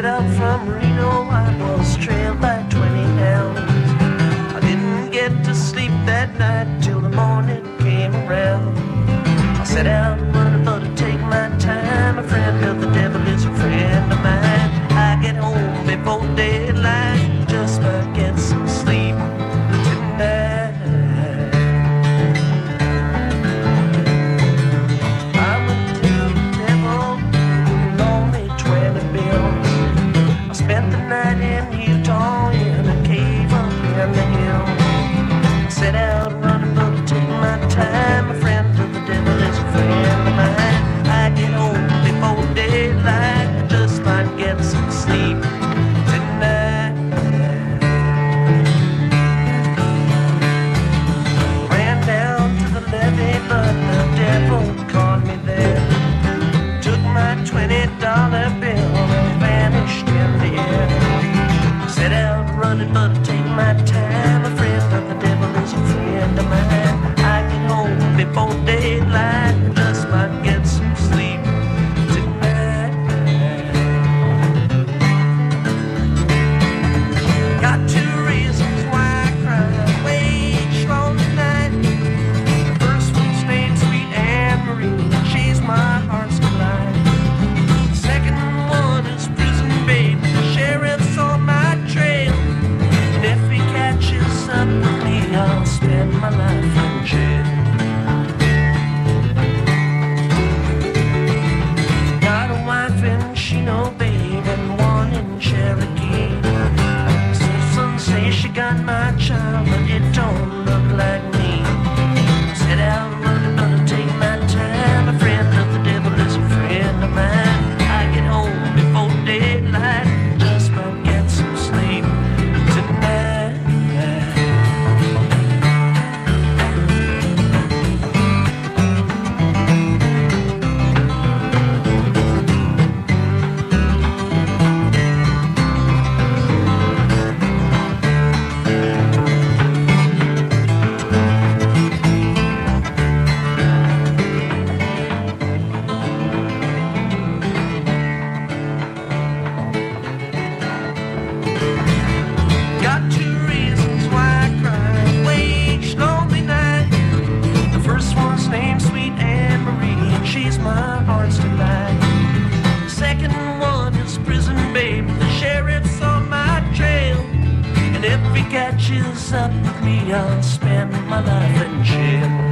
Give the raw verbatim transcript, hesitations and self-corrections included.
set out from Reno, I was trailed by twenty hounds. I didn't get to sleep that night till the morning came around. I set out running but to take my time. A friend of the devil is a friend of mine. I get home before daylight, just might get some sleep tonight. I went to the devil, loaned me twenty bills. I spent the night in Utah in a cave up in the hill. I set out running but to take my time. A friend of the devil is a friend of mine. I get home before daylight, just might get some sleep tonight. Ran down to the levee, but the devil caught me there. Took my twenty dollar bill and vanished in the air. Set out running, but I take my time. A friend of the devil is a friend of mine. I get home before daylight, just might get some sleep tonight. Got two reasons why I cry way long tonight. The first one's named Sweet Anne Marie, she's my heart's delight. The second one is Prison Babe, the sheriff's on my trail. And if he catches up with me, I'll spend my life in jail. Got a wife in Chino, babe, and one in Cherokee. Some say she got my child, but it don't look like me. Set out running, gonna take my time. A friend of the devil is a friend of mine. I get home before daylight, just might get some sleep tonight. Got two reasons why I cry way each lonely night. The first one's named Sweet Anne Marie, and she's my heart's delight. The second one is Prison Babe, the sheriff's on my trail. And if he catches up with me, I'll spend my life in jail.